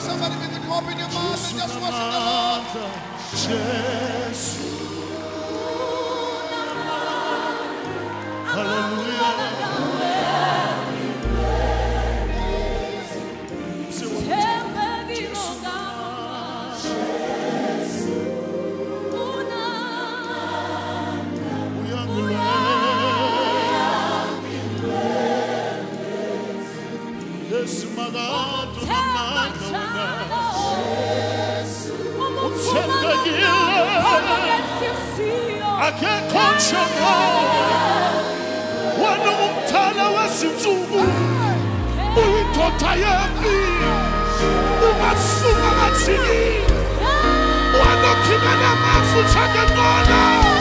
somebody begin to open your mouth and just worship the Lord. Jesus. Hallelujah. I can't control. One of Tala was in Zubu. We thought I am me. Umasumati. One of Kimana Mafuchagana.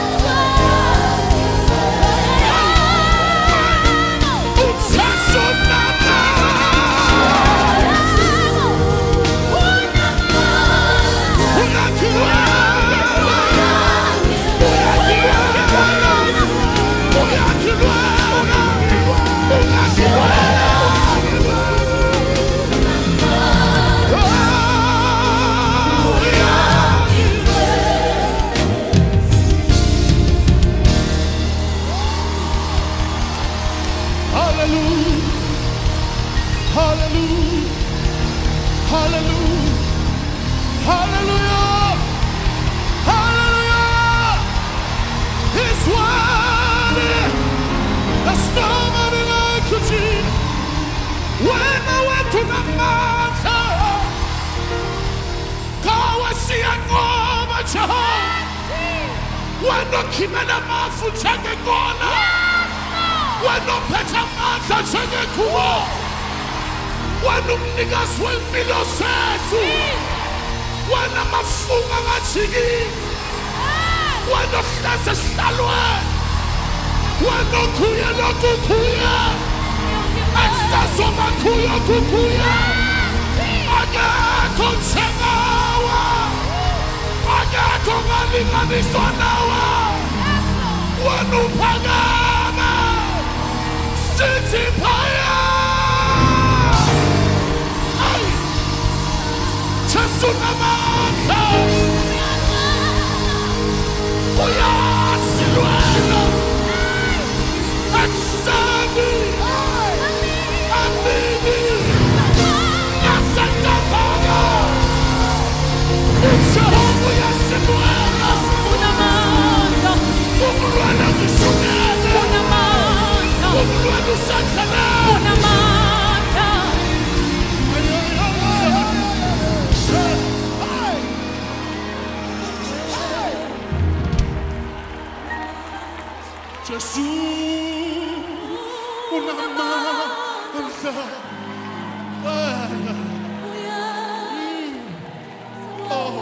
Wano kimena mafu chenge gona. Wano peta mata chenge kuo. Wano mniga swembilo setu. Wana mafunga ngachigi. Wano klase stalwe. Wano kuya no kukuya. Extra soma kuya kukuya. Aga konsengawa. Aga kongalinga sonawa. Wano pagana. City Paya. Chasunamasa. Oya Siluela. Exami. Amini. Nasanta Paga. Oya Siluela. Unamanta. Umruana Kisumela. Unamanta. Umruana Santana. Unamanta. Jesus, unamanta. Oh,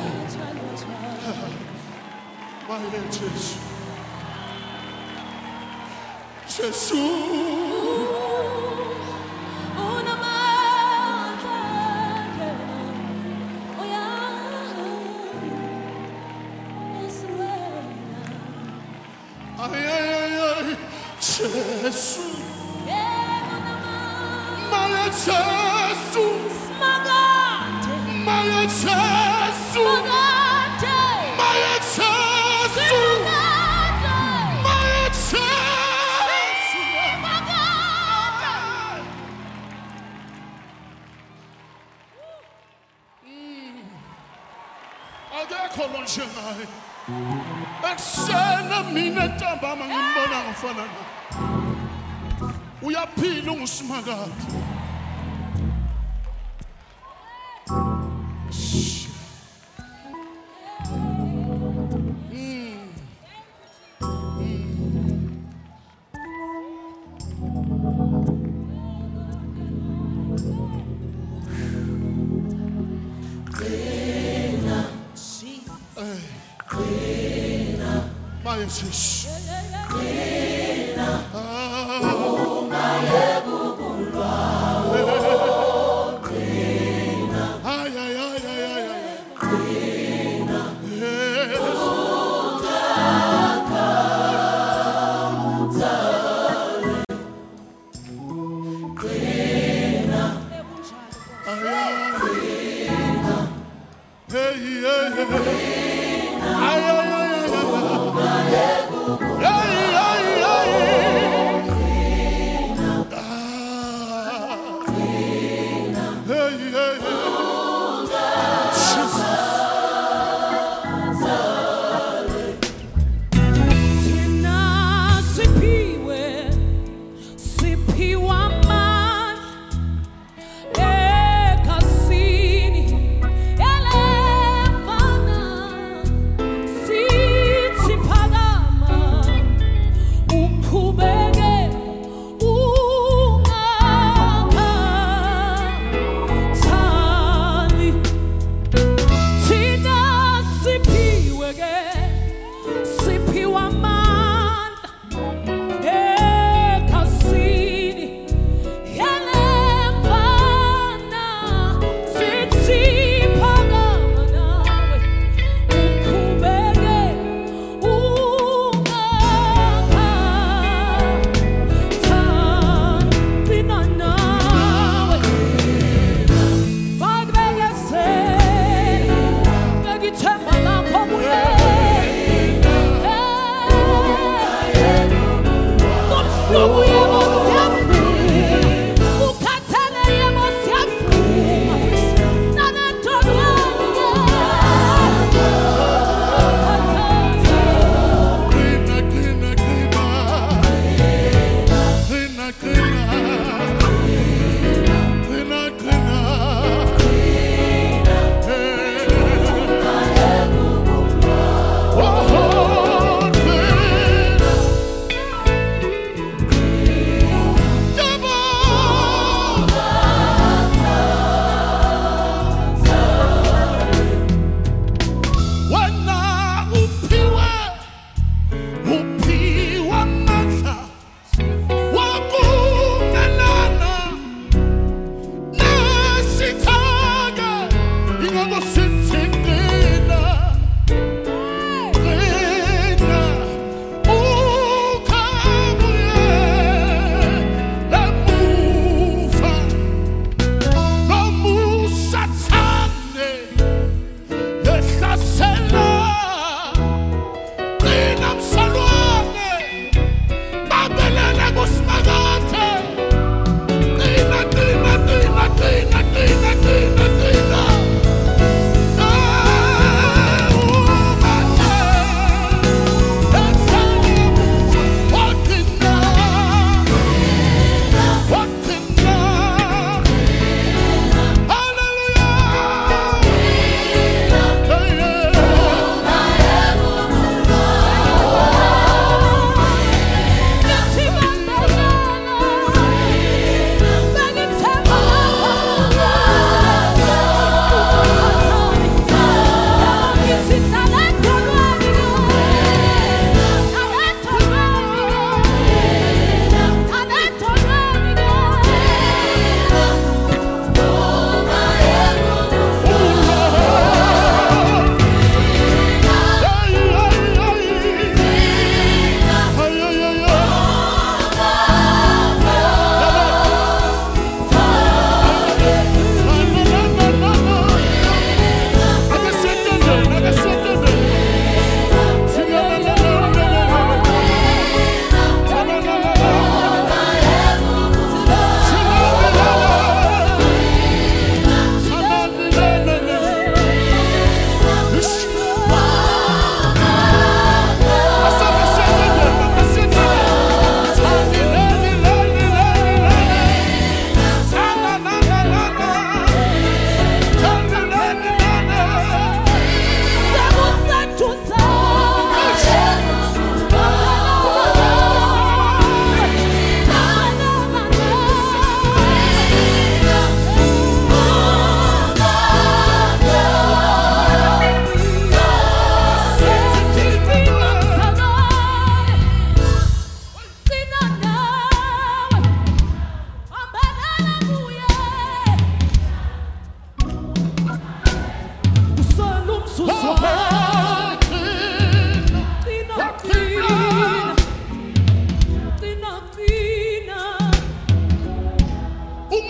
my Jesus, Jesus. Jesus, my Jesus, my Jesus, we are peeling smagat. My Jesus.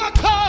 emakhaya